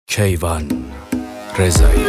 کیوان رضایی.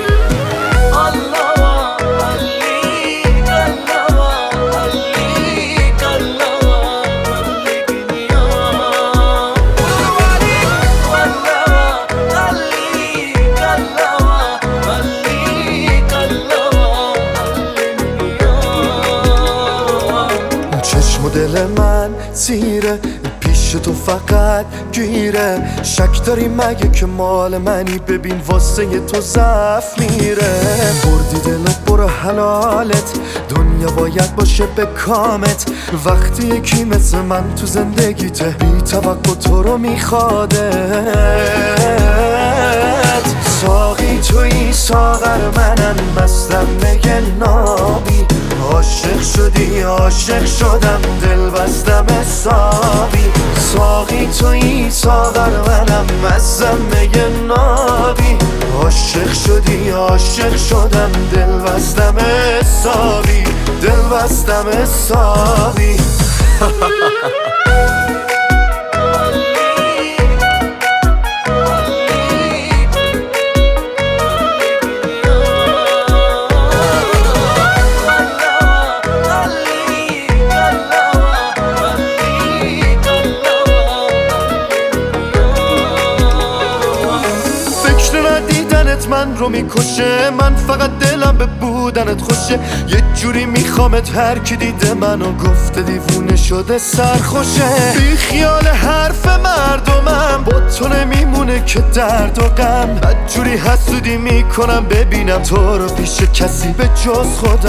چشم و دل من زیره، پیش تو فقط گیره. شک داری مگه که مال منی؟ ببین واسه تو ضعف میره. بردی دل و برو حلالت، دنیا باید باشه به کامت. وقتی یکی مثل من تو زندگیته، بی توقع تو رو میخوادت. ساقی توی ساغر منم، مستم میگه نابی. عاشق شدی عاشق شدم، دل بستم حسابی. ساقی توی ساغر منم، مستم میگه نابی. عاشق شدی عاشق شدم، دل بستم حسابی. دل بستم حسابی. دیدنت من رو میکشه، من فقط دلم به بودنت خوشه. یه جوری میخوامت، هر کی دیده منو گفته دیوونه شده سرخوشه. بی خیال حرف مردمم، با تو نمیمونه که درد و غم. بدجوری حسودی میکنم ببینم تو رو پیش کسی به جز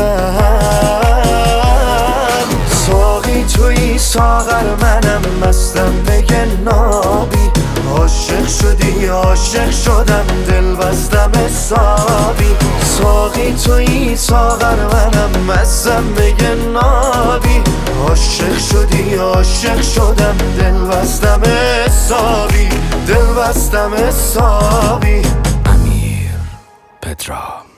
خودم. ساقی توی ساغر منم، مستم بگه نابی. عاشق شدی عاشق شدم، دل بستم حسابی. ساقی توی ساغر منم، مستم بگه نابی. عاشق شدی عاشق شدم، دل بستم حسابی. دل بستم حسابی. امیر پدرام.